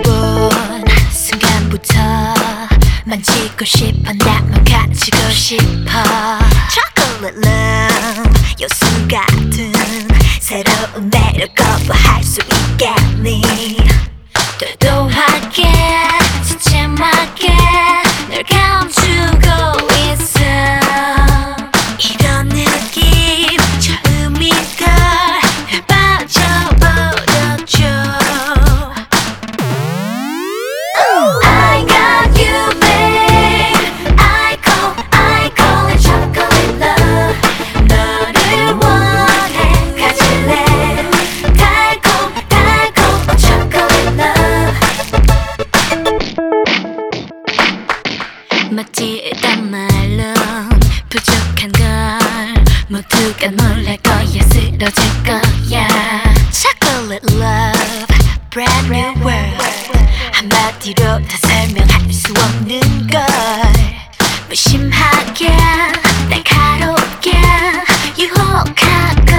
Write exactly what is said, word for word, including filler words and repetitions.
본 순간부터 만지고 싶어 나만 가지고 싶어 Chocolate love 요술 같은 새로운 매력 거부할 수 있겠니 도도하게 침침하게 널 감추고 있어 이런 느낌 처음이걸 날 빠져버렸죠 I got you babe I call I call it chocolate love 너를 원해 가질래 달콤 달콤 chocolate love 마치 일단 말로 부족한 걸 모두가 놀랄 거야 쓰러질 거야 Chocolate love brand new world 한마디로 다 설명할 수 없는 걸 무심하게 날카롭게 유혹하고